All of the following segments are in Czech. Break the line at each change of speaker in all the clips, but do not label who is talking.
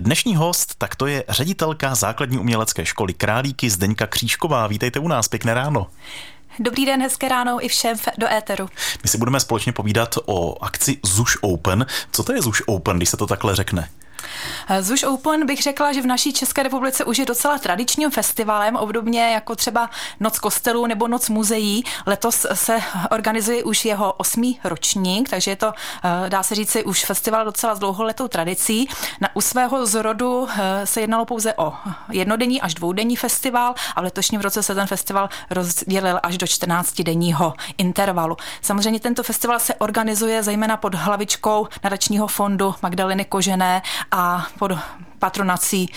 Dnešní host, tak to je ředitelka Základní umělecké školy Králíky Zdeňka Křížková. Vítejte u nás, pěkné ráno.
Dobrý den, hezké ráno i všem do éteru.
My si budeme společně povídat o akci ZUŠ Open. Co to je ZUŠ Open, když se to takhle řekne?
ZUŠ Open bych řekla, že v naší České republice už je docela tradičním festivalem, obdobně jako třeba Noc kostelů nebo Noc muzeí. Letos se organizuje už jeho 8. ročník, takže je to, dá se říci, už festival docela s dlouholetou tradicí. U svého zrodu se jednalo pouze o jednodenní až dvoudenní festival a v letošním roce se ten festival rozdělil až do 14denního intervalu. Samozřejmě tento festival se organizuje zejména pod hlavičkou nadačního fondu Magdaleny Kožené a pod patronací,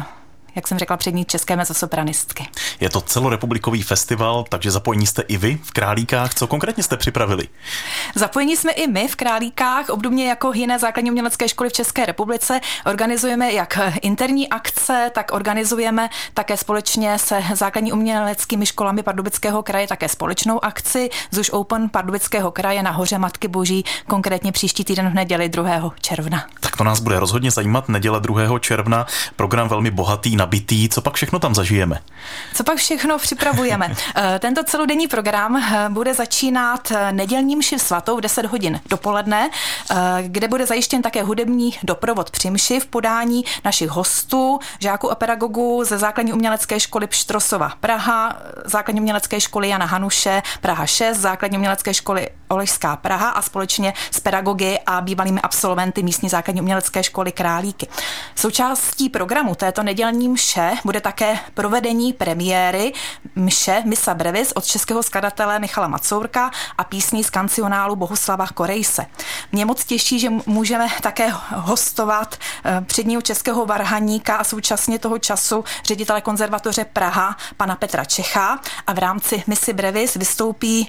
jak jsem řekla, přední české mezzosopranistky.
Je to celorepublikový festival, takže zapojení jste i vy v Králíkách. Co konkrétně jste připravili?
Zapojení jsme i my v Králíkách, obdobně jako jiné základní umělecké školy v České republice. Organizujeme jak interní akce, tak organizujeme také společně se základní uměleckými školami Pardubického kraje také společnou akci ZUŠ Open Pardubického kraje na Hoře Matky Boží, konkrétně příští týden v neděli 2. června.
Tak to nás bude rozhodně zajímat, neděle 2. června, program velmi bohatý, nabitý. Co pak všechno tam zažijeme?
Co pak všechno připravujeme? Tento celodenní program bude začínat nedělní mši svatou v 10 hodin dopoledne, kde bude zajištěn také hudební doprovod při mši v podání našich hostů, žáků a pedagogů ze základní umělecké školy Pštrosova Praha, základní umělecké školy Jana Hanuše Praha 6, základní umělecké školy Oležská Praha a společně s pedagogy a bývalými absolventy místní základní umělecké školy Králíky. Součástí programu této nedělní mše bude také provedení premiéry mše Missa Brevis od českého skladatele Michala Macourka a písní z kancionálu Bohuslava Korejse. Mě moc těší, že můžeme také hostovat předního českého varhaníka a současně toho času ředitele konzervatoře Praha, pana Petra Čecha, a v rámci Missy Brevis vystoupí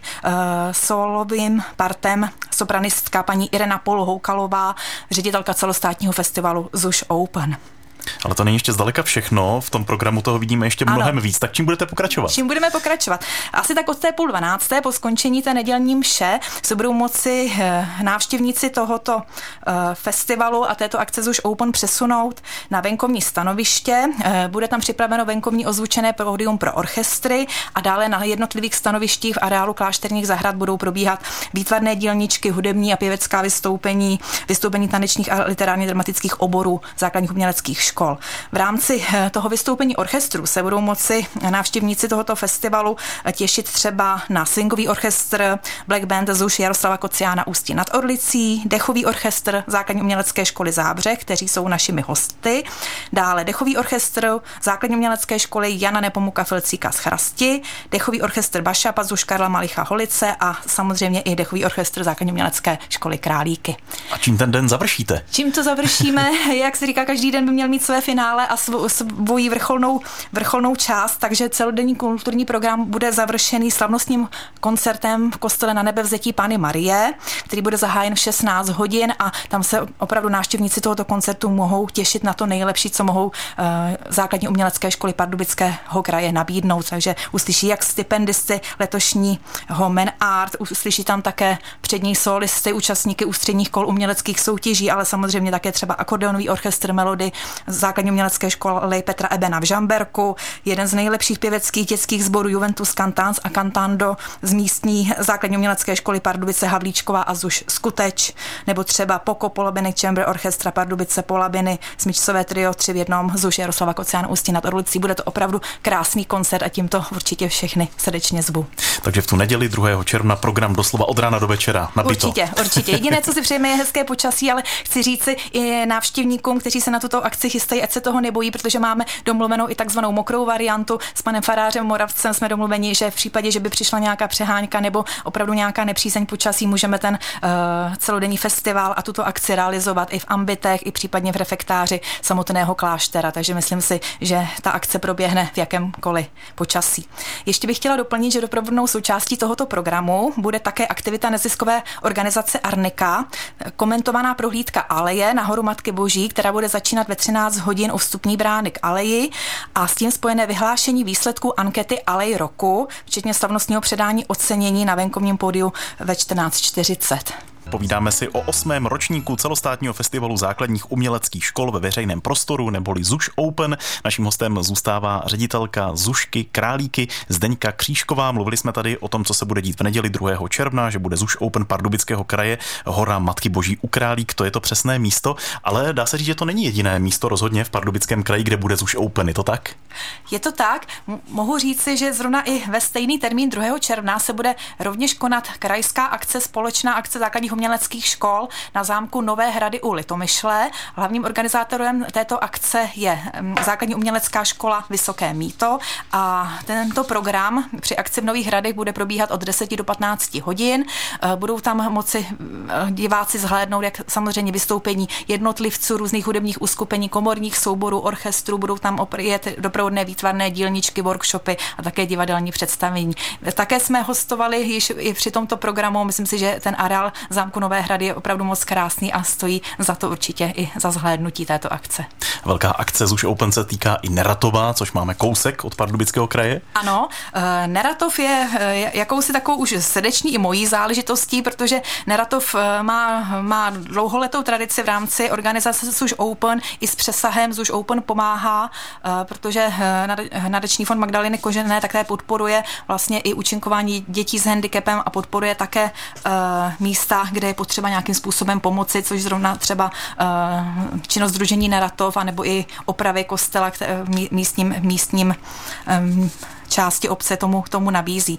solovým partem sopranistka paní Irena Polhoukalová, ředitelka celostátního festivalu ZUŠ Open.
Ale to není ještě zdaleka všechno, v tom programu toho vidíme ještě mnohem víc. Tak čím budete pokračovat?
Čím budeme pokračovat? Asi tak od té 11:30 po skončení té nedělní mše se budou moci návštěvníci tohoto festivalu a této akce ZUŠ Open přesunout na venkovní stanoviště. Bude tam připraveno venkovní ozvučené pódium pro orchestry a dále na jednotlivých stanovištích v areálu Klášterních zahrad budou probíhat výtvarné dílničky, hudební a pěvecká vystoupení tanečních a literárně dramatických oborů základních uměleckých škol. V rámci toho vystoupení orchestru se budou moci návštěvníci tohoto festivalu těšit třeba na swingový orchestr Black Band ZUŠ Jaroslava Kociána Ústí nad Orlicí, dechový orchestr základní umělecké školy Zábřeh, kteří jsou našimi hosty, dále dechový orchestr základní umělecké školy Jana Nepomuka Filcíka z Chrasti, dechový orchestr Bašapa ZUŠ Karla Malicha Holice a samozřejmě i dechový orchestr základní umělecké školy Králíky.
A čím ten den završíte?
Čím to završíme? Jak se říká, každý den by měl mít své finále a svoji vrcholnou část, takže celodenní kulturní program bude završený slavnostním koncertem v kostele Na Nebevzetí Panny Marie, který bude zahájen v 16 hodin a tam se opravdu návštěvníci tohoto koncertu mohou těšit na to nejlepší, co mohou základní umělecké školy Pardubického kraje nabídnout, takže uslyší jak stipendisty letošního Men Art, uslyší tam také přední solisty, účastníky ústředních kol uměleckých soutěží, ale samozřejmě také třeba akordeonový orchestr Melody základní umělecké školy Petra Ebena v Žamberku, jeden z nejlepších pěveckých dětských sborů Juventus Cantans a Cantando z místní základní umělecké školy Pardubice Havlíčková a ZUŠ Skuteč, nebo třeba Poko Polabiny Chamber Orchestra Pardubice Polabiny, smyčcové trio 3 v 1 ZUŠ Jaroslava Kociána Ústí nad Orlicí. Bude to opravdu krásný koncert a tímto určitě všechny srdečně zvu.
Takže v tu neděli 2. června program doslova od rána do večera nabito.
Určitě. Jediné, co si přejeme, je hezké počasí, ale chci říci i návštěvníkům, kteří se na tuto akci chystají, ať se toho nebojí, protože máme domluvenou i takzvanou mokrou variantu. S panem farářem Moravcem jsme domluveni, že v případě, že by přišla nějaká přeháňka nebo opravdu nějaká nepřízeň počasí, můžeme ten celodenní festival a tuto akci realizovat i v ambitech, i případně v refektáři samotného kláštera. Takže myslím si, že ta akce proběhne v jakémkoliv počasí. Ještě bych chtěla doplnit, že doprovodnou součástí tohoto programu bude také aktivita neziskové organizace Arnika, komentovaná prohlídka aleje na Horu Matky Boží, která bude začínat ve 13 hodin u vstupní brány k aleji a s tím spojené vyhlášení výsledků ankety Alej roku, včetně slavnostního předání ocenění na venkovním pódiu ve 14:40.
Povídáme si o 8. ročníku celostátního festivalu základních uměleckých škol ve veřejném prostoru, neboli ZUŠ Open. Naším hostem zůstává ředitelka ZUŠky Králíky Zdeňka Křížková. Mluvili jsme tady o tom, co se bude dít v neděli 2. června, že bude ZUŠ Open Pardubického kraje, hora Matky Boží u Králík, to je to přesné místo, ale dá se říct, že to není jediné místo rozhodně v Pardubickém kraji, kde bude ZUŠ Open, je to tak?
Je to tak. Mohu říci, že zrovna i ve stejný termín 2. června se bude rovněž konat krajská akce, společná akce základních uměleckých škol na zámku Nové Hrady u Litomyšle. Hlavním organizátorem této akce je základní umělecká škola Vysoké Mýto a tento program při akci v Nových Hradech bude probíhat od 10 do 15 hodin. Budou tam moci diváci zhlédnout, jak samozřejmě vystoupení jednotlivců, různých hudebních uskupení, komorních souborů, orchestrů, budou tam opět doprovodné výtvarné dílničky, workshopy a také divadelní představení. Také jsme hostovali již i při tomto programu, myslím si, že ten areál zámku Nové Hrady je opravdu moc krásný a stojí za to určitě i za zhlédnutí této akce.
Velká akce ZUŠ Open se týká i Neratova, což máme kousek od Pardubického kraje.
Ano, Neratov je jakousi takovou už srdeční i mojí záležitostí, protože Neratov má dlouholetou tradici v rámci organizace ZUŠ Open i s přesahem ZUŠ Open pomáhá, protože Nadační fond Magdaleny Kožené také podporuje vlastně i účinkování dětí s handicapem a podporuje také místa, kde je potřeba nějakým způsobem pomoci, což zrovna třeba činnost sdružení Neratov, anebo i opravy kostela v místním části obce tomu nabízí.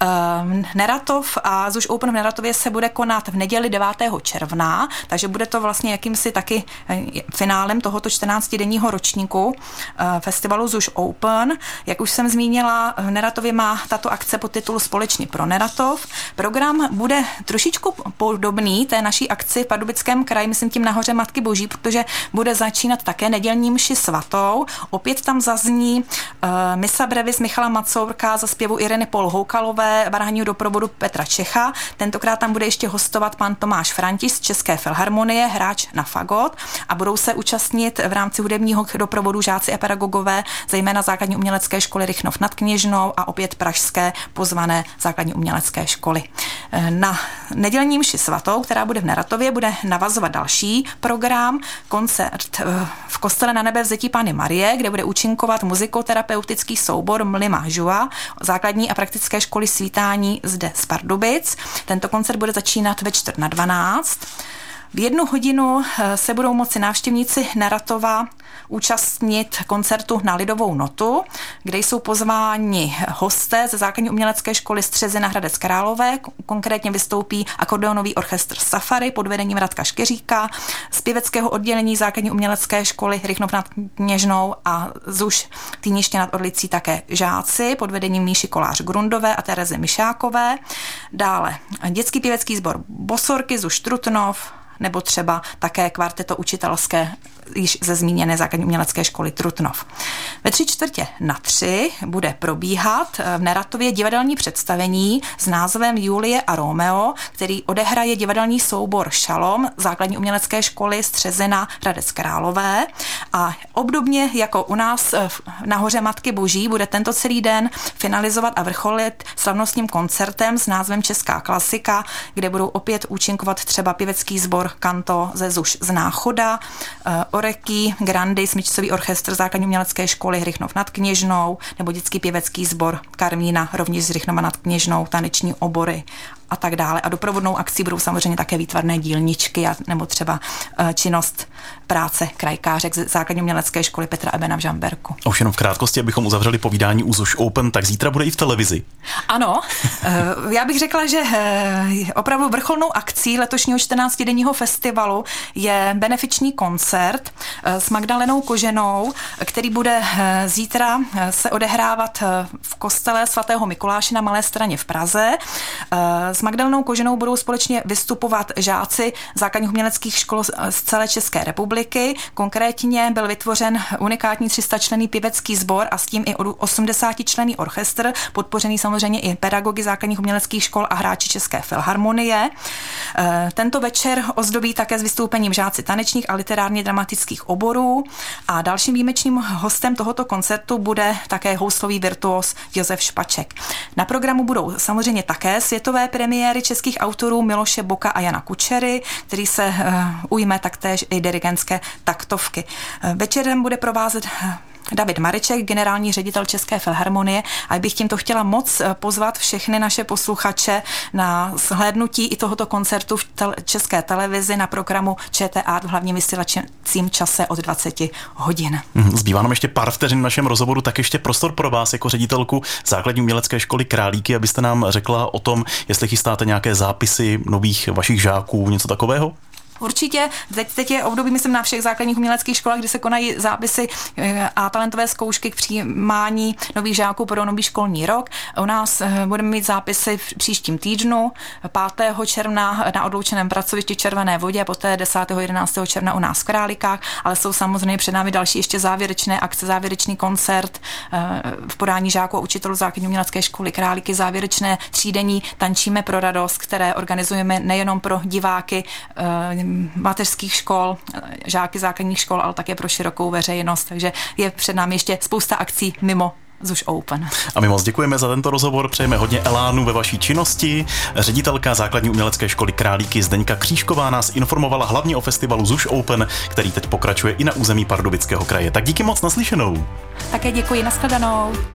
Neratov a ZUŠ Open v Neratově se bude konat v neděli 9. června, takže bude to vlastně jakýmsi taky finálem tohoto 14denního ročníku festivalu ZUŠ Open. Jak už jsem zmínila, v Neratově má tato akce podtitul Společně pro Neratov. Program bude trošičku podobný té naší akci v Pardubickém kraji, myslím tím nahoře Matky Boží, protože bude začínat také nedělní mši svatou. Opět tam zazní misa brevis Michala Macourka za zpěvu Ireny Polhoukalové, varhaního doprovodu Petra Čecha. Tentokrát tam bude ještě hostovat pan Tomáš Františ z České filharmonie, hráč na fagot, a budou se účastnit v rámci hudebního doprovodu žáci a pedagogové, zejména základní umělecké školy Rychnov nad Kněžnou a opět pražské pozvané základní umělecké školy. Na nedělní mši svatou, která bude v Neratově, bude navazovat další program, koncert v kostele Na nebe vzetí Panny Marie, kde bude účinkovat muzikoterapeutický soubor Mlima Žua, základní a praktické školy svítání zde z Pardubic. Tento koncert bude začínat ve 11:45. V 1 hodinu se budou moci návštěvníci Neratova účastnit koncertu na Lidovou notu, kde jsou pozváni hosté ze základní umělecké školy Střezina Hradec Králové. Konkrétně vystoupí akordeonový orchestr Safari pod vedením Radka Škeříka, z pěveckého oddělení základní umělecké školy Rychnov nad Kněžnou a ZUŠ Týniště nad Orlicí také žáci pod vedením Míši Kolář-Grundové a Terezy Mišákové. Dále dětský pěvecký sbor Bosorky, ZUŠ Trutnov, nebo třeba také kvarteto učitelské již ze zmíněné základní umělecké školy Trutnov. Ve 3:45 bude probíhat v Neratově divadelní představení s názvem Julie a Romeo, který odehraje divadelní soubor Šalom základní umělecké školy Střezina Hradec Králové. A obdobně jako u nás nahoře Matky Boží bude tento celý den finalizovat a vrcholit slavnostním koncertem s názvem Česká klasika, kde budou opět účinkovat třeba pěvecký sbor Kanto ze ZUŠ z Náchoda, Oreky, Grandy, smyčcový orchestr základní umělecké školy Rychnov nad Kněžnou nebo dětský pěvecký sbor Karmína, rovněž z Rychnova nad Kněžnou, taneční obory a tak dále. A doprovodnou akcí budou samozřejmě také výtvarné dílničky nebo třeba činnost práce krajkářek z základní umělecké školy Petra Ebena v Žamberku.
A už jenom v krátkosti, abychom uzavřeli povídání u ZUŠ Open, tak zítra bude i v televizi.
Ano, já bych řekla, že opravdu vrcholnou akcí letošního 14denního festivalu je benefiční koncert s Magdalenou Koženou, který bude zítra se odehrávat v kostele svatého Mikuláše na Malé Straně v Praze. S Magdalenou Koženou budou společně vystupovat žáci základních uměleckých škol z celé České republiky. Konkrétně byl vytvořen unikátní 300členný pěvecký sbor a s tím i 80členný orchestr, podpořený samozřejmě i pedagogy základních uměleckých škol a hráči České filharmonie. Tento večer ozdobí také s vystoupením žáci tanečních a literárně dramatických oborů a dalším výjimečným hostem tohoto koncertu bude také houslový virtuos Josef Špaček. Na programu budou samozřejmě také světové premiéry českých autorů Miloše Boka a Jana Kučery, který se ujme taktéž i dirigentské taktovky. Večerem bude provázet David Mareček, generální ředitel České filharmonie, a bych tímto chtěla moc pozvat všechny naše posluchače na shlédnutí i tohoto koncertu v České televizi na programu ČT v hlavním vysílacím čase od 20 hodin.
Zbývá nám ještě pár vteřin v našem rozhovoru, tak ještě prostor pro vás jako ředitelku Základní umělecké školy Králíky, abyste nám řekla o tom, jestli chystáte nějaké zápisy nových vašich žáků, něco takového?
Určitě. Teď je období, myslím, na všech základních uměleckých školách, kdy se konají zápisy a talentové zkoušky k přijímání nových žáků pro nový školní rok. U nás budeme mít zápisy v příštím týdnu, 5. června na odloučeném pracovišti Červené Vodě a poté 10. 11. června u nás v Králíkách, ale jsou samozřejmě před námi další ještě závěrečné akce, závěrečný koncert v podání žáků a učitelů Základní umělecké školy Králíky, závěrečné třídenní Tančíme pro radost, které organizujeme nejenom pro diváky mateřských škol, žáky základních škol, ale také pro širokou veřejnost. Takže je před námi ještě spousta akcí mimo ZUŠ Open.
A my moc děkujeme za tento rozhovor, přejeme hodně elánu ve vaší činnosti. Ředitelka Základní umělecké školy Králíky Zdeňka Křížková nás informovala hlavně o festivalu ZUŠ Open, který teď pokračuje i na území Pardubického kraje. Tak díky moc, naslyšenou.
Také děkuji, nashledanou.